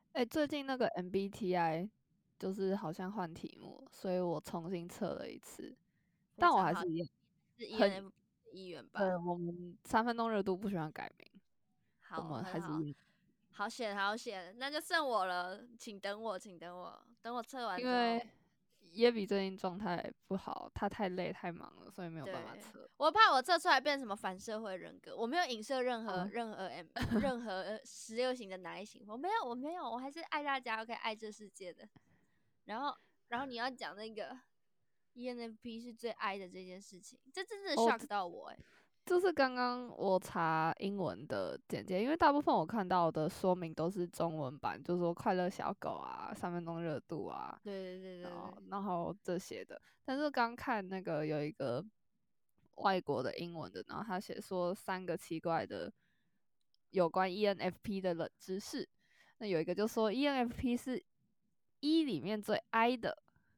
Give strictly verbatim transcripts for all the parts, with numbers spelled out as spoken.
哎、欸最近那个 M B T I 就是好像换题目，所以我重新测了一次，但我非常好， 还是一样是很， E N F P 的一员对， 吧？ 我们三分钟热度不喜欢改名，我好， 们很好， 还是一样， 好险，好险，那就剩我了，请等我，请等我，等我测完因为之后， 耶比最近状态不好，他太累太忙了，所以没有办法对， 测。 我怕我测出来变什么反社会人格，我没有影射任何嗯， 任何 M 任何十六型的哪一型，我没有，我没有，我还是爱大家，OK，爱这世界的。然后，然后你要讲那个 E N F P 是最 I 的这件事情，这真的哦， shock 到我哎、欸就是刚刚我查英文的简介，因为大部分我看到的说明都是中文版，就是说快乐小狗啊、三分钟热度啊， 对对对然后对对， 然后这些的。但是刚看那个有一个外国的英文的，然后他写说三个奇怪的有关 E N F P 的冷知识。那有一个就说 E N F P 是 E 里面最 I 的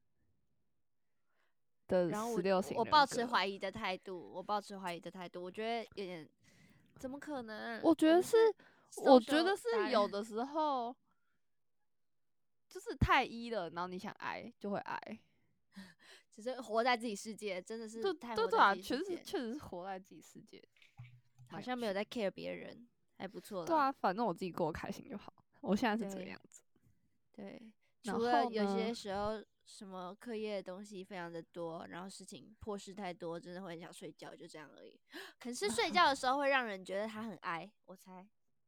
的然后我十六型我抱持人格。 怀疑的态度，我抱持怀疑的态度，我觉得有点怎么可能？ 我觉得是， 我们是我觉 social 得是达人， 有的时候就是太 E 了，然后你想 I 就会 I。 只是活在自己世界，真的是对太对对啊， 活在自己确实是世界， 确实是活在自己世界，蛮有趣的。 好像没有在 care 别人，还不错啦。 对啊，反正我自己过得开心就好。我现在是这个对样子。 对， 然除了有后呢， 些时候什么课业的东西非常的多，然后事情破事太多，真的会很想睡觉，就这样而已。可是睡觉的时候会让人觉得他很哀，我猜。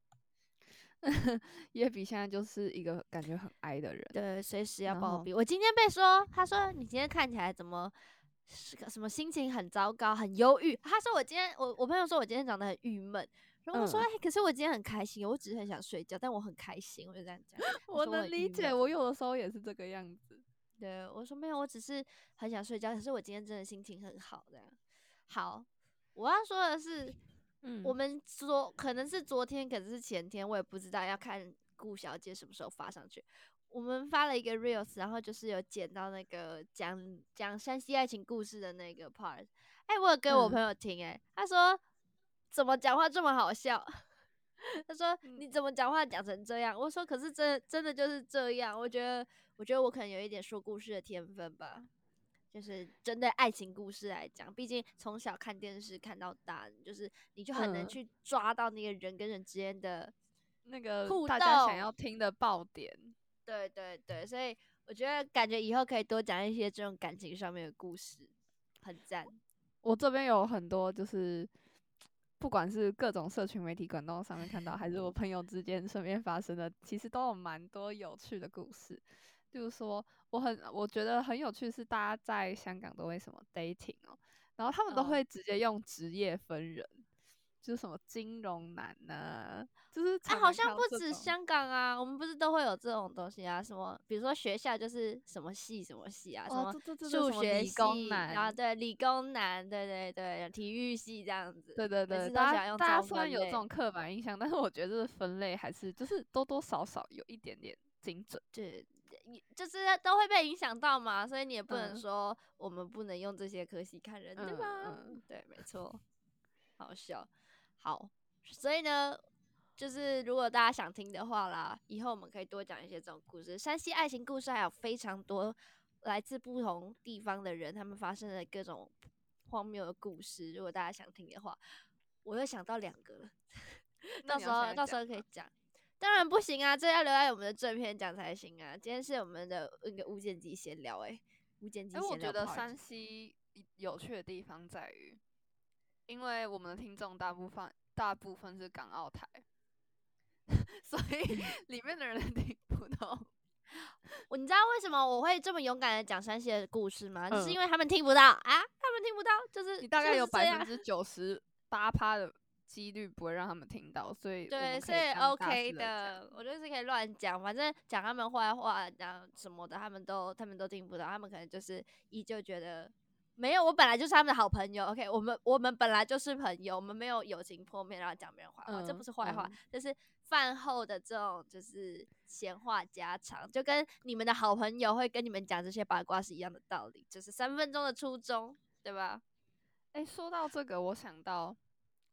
耶比现在就是一个感觉很 I 的人。 对，随时要然后， 暴毙。我今天被说，他说你今天看起来怎么是个什么心情很糟糕，很忧郁。他说我今天，我我朋友说我今天长得很郁闷，然后我说， 嗯， 哎、可是我今天很开心，我只是很想睡觉，但我很开心，我就这样讲。他我说我能理解， 很郁闷， 我有的时候也是这个样子。 对我说没有，我只是很想睡觉，可是我今天真的心情很好，这样。好，我要说的是，我嗯们昨可能是昨天，可能是前天，我也不知道，要看顾小姐什么时候发上去。我们发了一个 reels，然后就是有剪到那个讲讲山西爱情故事的那个 part。哎、我有给我朋嗯友听、哎，他说怎么讲话这么好笑？他说嗯， 你怎么讲话讲成这样？我说可是真真的就是这样。我觉得，我觉得我可能有一点说故事的天分吧。就是针对爱情故事来讲，毕竟从小看电视看到大，就是你就很能嗯， 去抓到那个人跟人之间的那个互大家想动。 要听的爆点。 对对对，所以我觉得感觉以后可以多讲一些这种感情上面的故事，很赞。 我这边有很多就是不管是各种社群媒体管道上面看到，还是我朋友之间身边发生的，其实都有蛮多有趣的故事。就是说，我很我觉得很有趣是，大家在香港都会什么 dating 哦，然后他们都哦， 会直接用职业分人，就是什么金融男呐、就是哎、 常常看好像不到这种。 止香港啊，我们不是都会有这种东西啊？什么，比如说学校就是什么系什么系啊，什哦， 么这这这这数学什么理工系，然后男， 对理工男，对对对，体育系这样子，每对对对， 次都喜欢用这大家大家种分类。 虽然有这种刻板印象，但是我觉得这个分类还是就是多多少少有一点点精准。 对，你就是都会被影响到嘛，所以你也不能嗯说我们不能用这些科系看人，对吧？ 嗯嗯， 对，没错，好笑。好，所以呢，就是如果大家想听的话啦，以后我们可以多讲一些这种故事。山西爱情故事还有非常多来自不同地方的人，他们发生的各种荒谬的故事。如果大家想听的话，我又想到两个了，到时那你要现候到时在讲吗？ 候可以讲。当然不行啊，这要留在我们的正片讲才行啊。今天是我们的那个无剪辑闲聊、欸，诶，无剪哎、 辑闲聊我觉得 part。 山西有趣的地方在于，因为我们的听众大部分大部分是港澳台，所以里面的人听不懂。 我你知道为什么我会这么勇敢的讲山西的故事吗？就是嗯， 因为他们听不到啊，他们听不到，就是你大概就是这样。 有百分之九十八趴的几率不会让他们听到，所以我对， 们所以可以这样大 OK 肆的讲。 的，我就是可以乱讲，反正讲他们坏话，讲什么的，他们都他们都听不到，他们可能就是依旧觉得没有，我本来就是他们的好朋友。OK，我们我们本来就是朋友，我们没有友情破灭然后讲别人坏话，这不嗯是坏话， 嗯， 这是饭后的这种就是闲话家常，就跟你们的好朋友会跟你们讲这些八卦是一样的道理，就是三分钟的初衷，对吧？ 哎、说到这个，我想到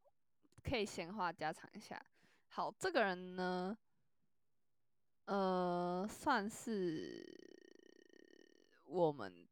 可以闲话家常一下。好，这个人呢，呃， 算是我们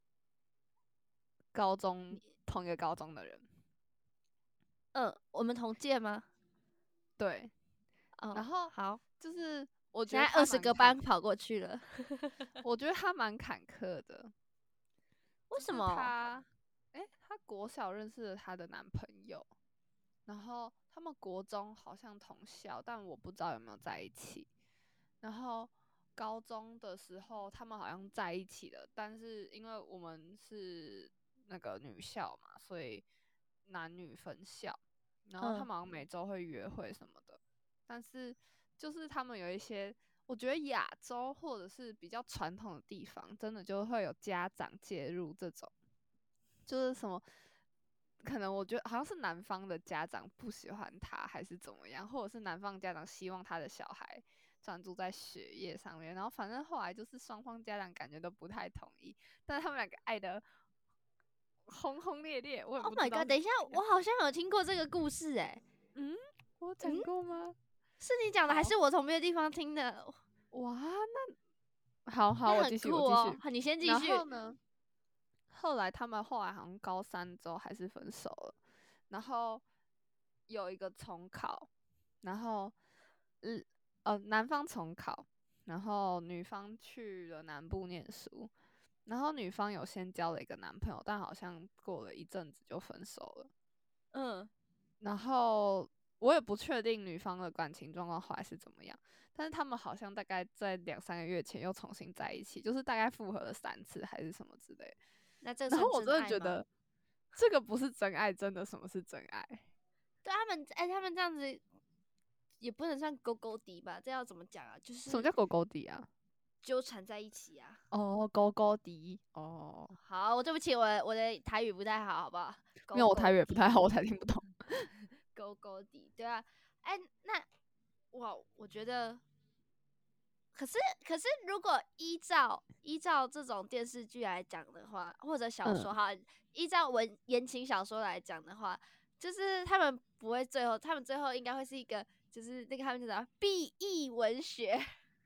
高中同一个高中的人， 嗯，我们同届吗？ 对。 哦， 然后好， 就是我觉现得他在二十个蛮坎， 班跑过去了， 我觉得他蛮坎坷的，就是为什么？ 他，诶，他国小认识了她的男朋友，然后他们国中好像同校，但我不知道有没有在一起。然后高中的时候，他们好像在一起了，但是因为我们是那个女校嘛，所以男女分校。然后他嗯们好像每周会约会什么的，但是就是他们有一些，我觉得亚洲或者是比较传统的地方，真的就会有家长介入这种，就是什么。可能我觉得好像是男方的家长不喜欢他，还是怎么样，或者是男方家长希望他的小孩专注在学业上面，然后反正后来就是双方家长感觉都不太同意，但是他们两个爱的轰轰烈烈，我也 ，Oh 不知 my 道 god！ 是怎等一下， 么样。 我好像有听过这个故事、欸，哎， 嗯，我嗯， 讲过吗？ 是你讲的，还好， 是我从别的地方听的？ 哇，那好好， 那很我继续，我酷哦， 继续。 好你先继然后续。 呢，后来他们后来好像高三之后还是分手了，然后有一个重考，然后嗯呃男方重考，然后女方去了南部念书，然后女方有先交了一个男朋友，但好像过了一阵子就分手了。 嗯， 然后我也不确定女方的感情状况后来是怎么样，但是他们好像大概在两三个月前又重新在一起，就是大概复合了三次还是什么之类的。 那这算然后我真爱吗？ 真的觉得这个不是真爱，真的什么是真爱？ 对他们，哎、他们这样子也不能算勾勾底吧？这要怎么讲啊？就是什么叫狗狗底啊？ 纠缠在一起啊。 哦，狗狗底哦， 好，我对不起，我的我的台语不太好，好不好？勾没有我台勾底， 语也不太好，我才听不懂。 勾勾底，对啊。哎、那哇，我觉得，可是可是，如果依照依照这种电视剧来讲的话，或者小说嗯， 哈，依照文言情小说来讲的话，就是他们不会最后，他们最后应该会是一个，就是那个他们叫什么 B E 文学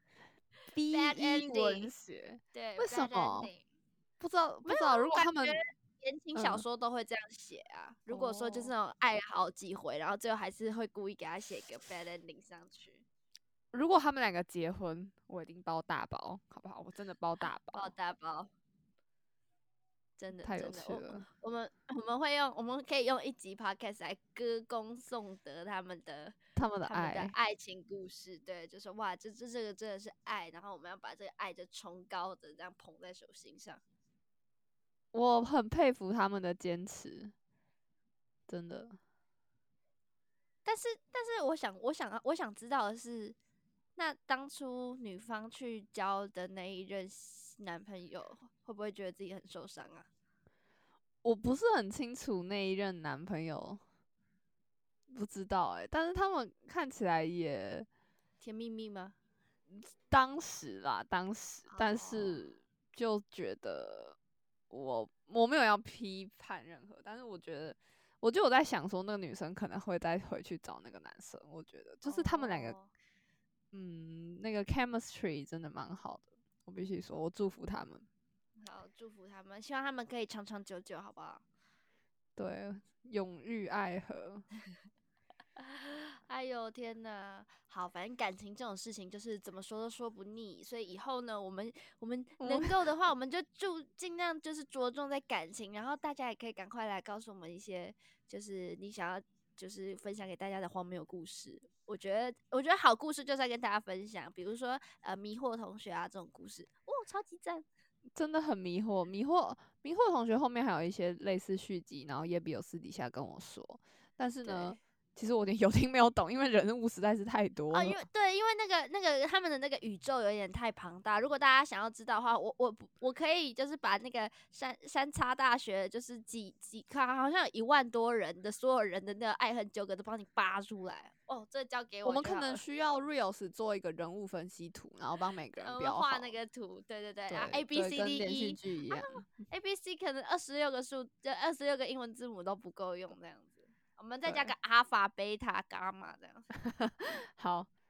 B bad E 文 ending， 学， 对为什 bad 么？ ending。 不知道没有， 不知道，如果感觉他们言情小嗯说都会这样写啊。如果说就是哦， 那种爱好几回，然后最后还是会故意给他写一个 bad ending 上去， 如果他们两个结婚，我一定包大包，好不好？我真的包大爆包， 大包。真的太有真的，我趣了。 我们我们会用，我们可以用一集 podcast 来歌功颂德他们的他们的他们的爱， 爱情故事。对，就说哇，这这这个真的是爱，然后我们要把这个爱就崇高的这样捧在手心上。 我很佩服他们的坚持，真的。 但是但是，我想我想我想知道的是，那当初女方去交的那一任男朋友，会不会觉得自己很受伤啊？ 我不是很清楚那一任男朋友，不知道哎、但是他们看起来也甜蜜蜜吗？ 当时啦，当时，但哦， 是就觉得我我没有要批判任何，但是我觉得，我就有在想说，那个女生可能会再回去找那个男生，我觉得就是他们两个， 哦， 嗯，那个 chemistry 真的蛮好的，我必须说，我祝福他们。 好，祝福他们，希望他们可以长长久久，好不好？ 对，永浴爱河。 哎呦天呐，好，反正感情这种事情就是怎么说都说不腻，所以以后呢，我们我们我们能够的话，我们就注尽量就是着重在感情，然后大家也可以赶快来告诉我们一些，就是你想要就是分享给大家的荒谬故事。我觉得我觉得好故事就是要跟大家分享，比如说呃迷惑同学啊这种故事，哦，超级赞。 真的很迷惑，迷惑迷惑同学后面还有一些类似续集，然后也比有私底下跟我说，但是呢， 对。 其实我有点有听没有懂，因为人物实在是太多哦， 了。 因为对，因为那个那个他们的那个宇宙有点太庞大。如果大家想要知道的话，我我我可以就是把那个山山叉大学就是几几看，好像有一万多人的所有人的那个爱恨纠葛都帮你扒出来。哦，这交给我们可我就好了。 能需要 reels 做一个人物分析图，然后帮每个人我们画那标好。 个图，对对对，然后 A 对 B 对， C D 跟连续 E 啊剧一样。 ，A B C 可能二十六个数，就二十六个英文字母都不够用这样子。我们再加个对， 阿法、贝塔、伽马这样。 好，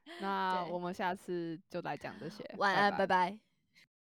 那对我们下次就来讲这些， 晚安， 拜拜。 拜拜。